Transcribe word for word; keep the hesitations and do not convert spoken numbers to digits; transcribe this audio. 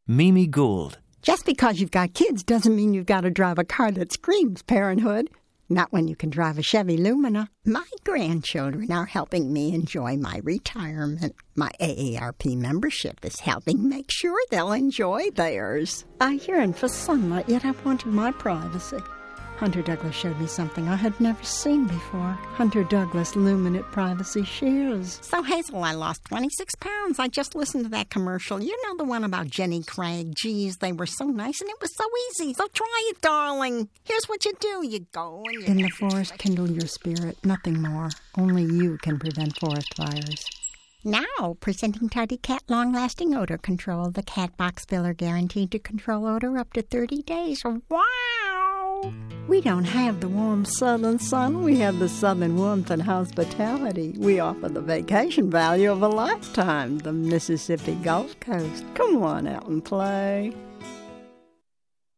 Mimi Gould. Just because you've got kids doesn't mean you've got to drive a car that screams parenthood. Not when you can drive a Chevy Lumina. My grandchildren are helping me enjoy my retirement. My A A R P membership is helping make sure they'll enjoy theirs. I yearn for sunlight, yet I wanted my privacy. Hunter Douglas showed me something I had never seen before. Hunter Douglas Luminate Privacy Shears. So, Hazel, I lost twenty-six pounds. I just listened to that commercial. You know, the one about Jenny Craig. Geez, they were so nice and it was so easy. So try it, darling. Here's what you do. You go and you... In the forest, kindle your spirit. Nothing more. Only you can prevent forest fires. Now, presenting Tidy Cat Long-Lasting Odor Control. The cat box filler guaranteed to control odor up to thirty days. Wow! We don't have the warm southern sun. We have the southern warmth and hospitality. We offer the vacation value of a lifetime, the Mississippi Gulf Coast. Come on out and play.